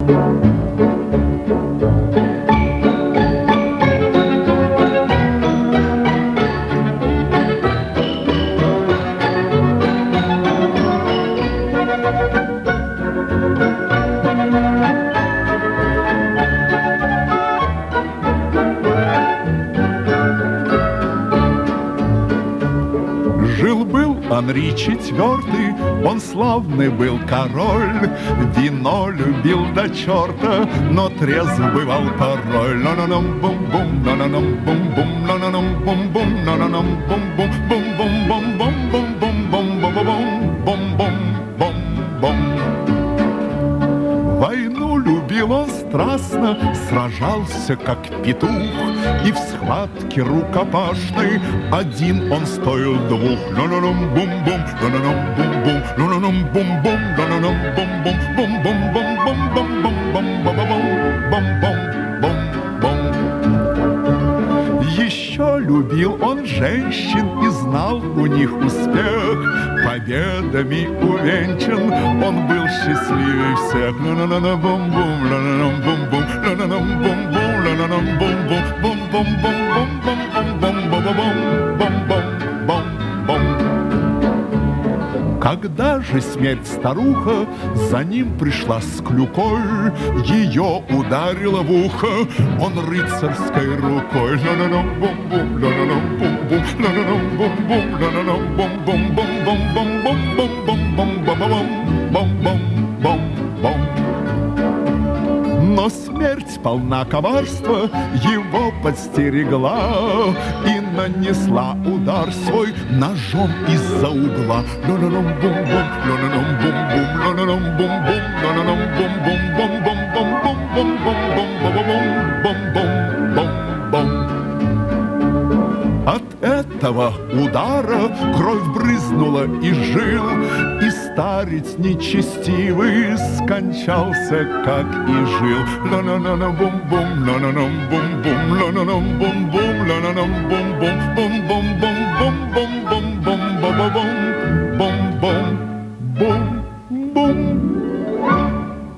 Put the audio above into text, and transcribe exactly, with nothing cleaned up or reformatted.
Жил-был Анри четвертый, он славный был король, вино любил до черта, но трезв бывал порой. На-на-нам-бум-бум, на-на-нам-бум-бум, на-на-нам-бум-бум, на-на-нам-бум-бум, бум-бум-бум-бум-бум-бум-бум-бум-бум-бум. Войну любил он страстно, сражался как петух, и в схватке рукопашной один он стоил двух. На-на-нам-бум-бум, на-на-нам-бум-бум, на-на-нам-бум-бум, на-на-нам-бум-бум, бум-бум-бум-бум-бум-бум-бум-бум-бум. Еще любил он женщин и знал у них успех. Победами увенчан, он был счастливее всех. На-на-на-бум-бум, на-на-нам-бум-бум, на-на-нам-бум-бум, на-на-нам-бум-бум, бум-бум-бум-бум-бум-бум-бум-бум-бум. Когда же смерть старуха за ним пришла с клюкой, ее ударила в ухо он рыцарской рукой. На-на-нам-бум-бум, на-на-нам-бум-бум, на-на-нам-бум-бум, на-на-нам-бум-бум-бум-бум-бум-бум-бум-бум-бум-бум-бум. Но смерть полна коварства, его подстерегла и нанесла удар свой ножом из-за угла. На-на-нам-бум-бум, на-на-нам-бум-бум, на-на-нам-бум-бум, на-на-нам-бум-бум-бум-бум-бум-бум-бум-бум-бум-бум. От этого удара кровь брызнула из жил, и старец нечестивый скончался, как и жил. Ла-на-на-на-бум-бум, на-на-нам-бум-бум, на-на-нам-бум-бум, на-на-нам-бум-бум,